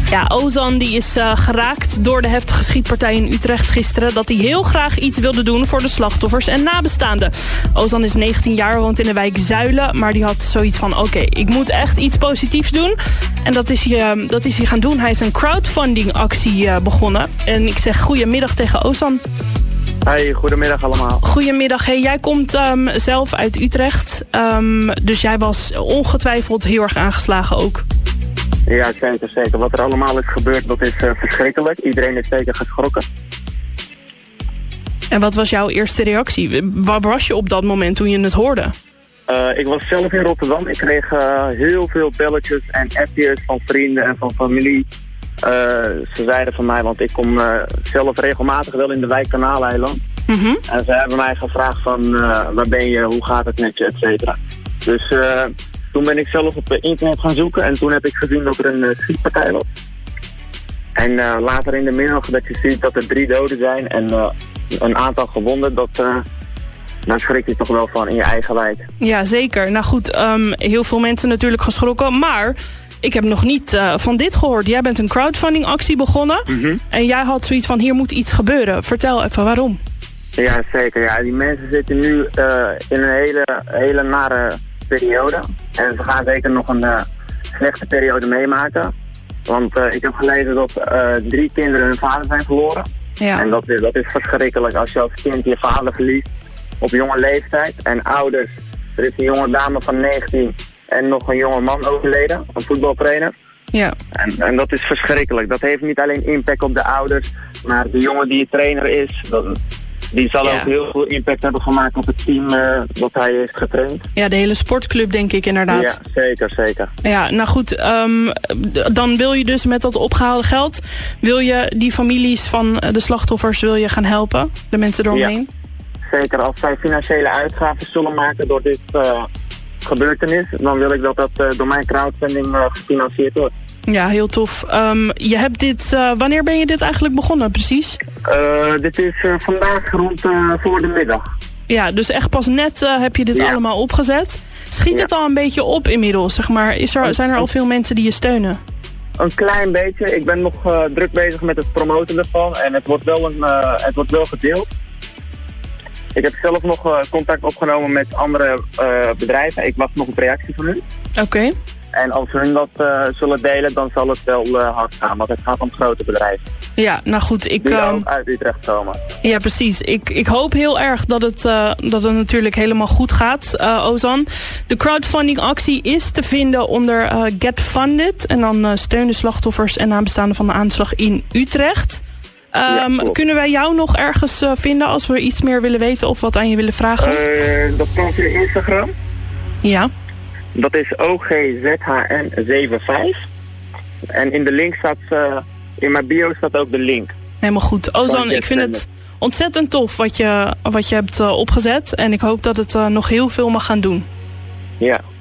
Ja, Ozan die is geraakt door de heftige schietpartij in Utrecht gisteren. Dat hij heel graag iets wilde doen voor de slachtoffers en nabestaanden. Ozan is 19 jaar, woont in de wijk Zuilen. Maar die had zoiets van, oké, ik moet echt iets positiefs doen. En dat is hij gaan doen. Hij is een crowdfunding actie begonnen. En ik zeg goedemiddag tegen Ozan. Hey, goedemiddag allemaal. Goedemiddag. Hey, jij komt zelf uit Utrecht. Dus jij was ongetwijfeld heel erg aangeslagen ook. Ja, zeker. Wat er allemaal is gebeurd, dat is verschrikkelijk. Iedereen is zeker geschrokken. En wat was jouw eerste reactie? Waar was je op dat moment toen je het hoorde? Ik was zelf in Rotterdam. Ik kreeg heel veel belletjes en appjes van vrienden en van familie. Ze zeiden van mij, want ik kom zelf regelmatig wel in de wijk Kanaaleiland. Mm-hmm. En ze hebben mij gevraagd van, waar ben je, hoe gaat het met je, et cetera. Dus toen ben ik zelf op internet gaan zoeken en toen heb ik gezien dat er een schietpartij was. En later in de middag dat je ziet dat er 3 doden zijn en een aantal gewonden, daar schrik je toch wel van in je eigen wijk. Ja, zeker. Nou goed, heel veel mensen natuurlijk geschrokken, maar ik heb nog niet van dit gehoord. Jij bent een crowdfunding actie begonnen. Mm-hmm. En jij had zoiets van, hier moet iets gebeuren. Vertel even waarom. Ja, zeker. Ja, die mensen zitten nu in een hele nare periode. En ze gaan zeker nog een slechte periode meemaken. Want ik heb gelezen dat 3 kinderen hun vader zijn verloren. Ja. En dat is verschrikkelijk als je als kind je vader verliest op jonge leeftijd. En ouders, er is een jonge dame van 19 en nog een jonge man overleden, een voetbaltrainer. Ja. En dat is verschrikkelijk. Dat heeft niet alleen impact op de ouders, maar de jongen die trainer is, die zal ook heel veel impact hebben gemaakt op het team dat hij heeft getraind. Ja, de hele sportclub denk ik inderdaad. Ja, zeker. Ja, nou goed, dan wil je dus met dat opgehaalde geld, wil je die families van de slachtoffers wil je gaan helpen, de mensen eromheen? Ja, zeker. Als zij financiële uitgaven zullen maken door dit gebeurtenis, dan wil ik dat door mijn crowdfunding gefinancierd wordt. Ja, heel tof. Je hebt dit, wanneer ben je dit eigenlijk begonnen precies? Dit is vandaag rond voor de middag. Ja, dus echt pas net heb je dit allemaal opgezet. Schiet het al een beetje op inmiddels, zeg maar? Zijn er al veel mensen die je steunen? Een klein beetje. Ik ben nog druk bezig met het promoten ervan en het wordt wel gedeeld. Ik heb zelf nog contact opgenomen met andere bedrijven. Ik wacht nog op reactie van hun. Oké. En als hun dat zullen delen, dan zal het wel hard gaan. Want het gaat om grote bedrijven. Ja, nou goed. Die ook uit Utrecht komen. Ja, precies. Ik hoop heel erg dat het natuurlijk helemaal goed gaat, Ozan. De crowdfunding actie is te vinden onder Get Funded. En dan steun de slachtoffers en nabestaanden van de aanslag in Utrecht. Kunnen wij jou nog ergens vinden als we iets meer willen weten of wat aan je willen vragen? Dat kan via Instagram. Ja. Dat is OGZHN75. En in de link staat, in mijn bio staat ook de link. Helemaal goed. Ozan, ik vind het ontzettend tof wat je hebt opgezet. En ik hoop dat het nog heel veel mag gaan doen. Ja.